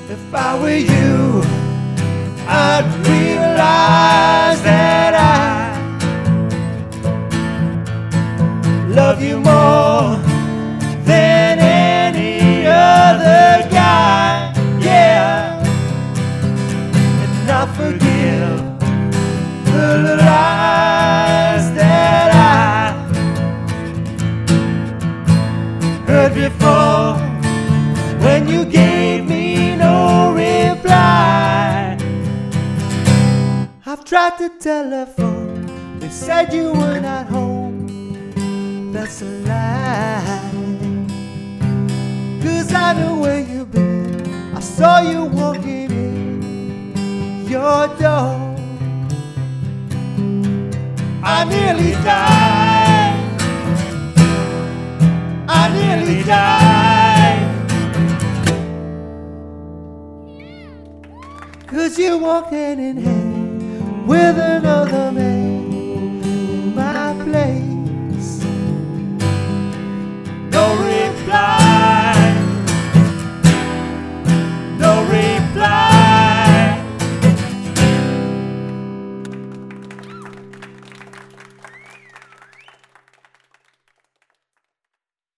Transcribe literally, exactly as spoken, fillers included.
If I were you, I'd realize that I love you more than any other guy, yeah. And I forgive the lies that I heard before when you gave me no reply. I've tried to telephone, they said you were not home. That's a lie, 'cause I know where you've been. I saw you walking in your door. I nearly died, I nearly died, 'cause you walked hand in hand with another man.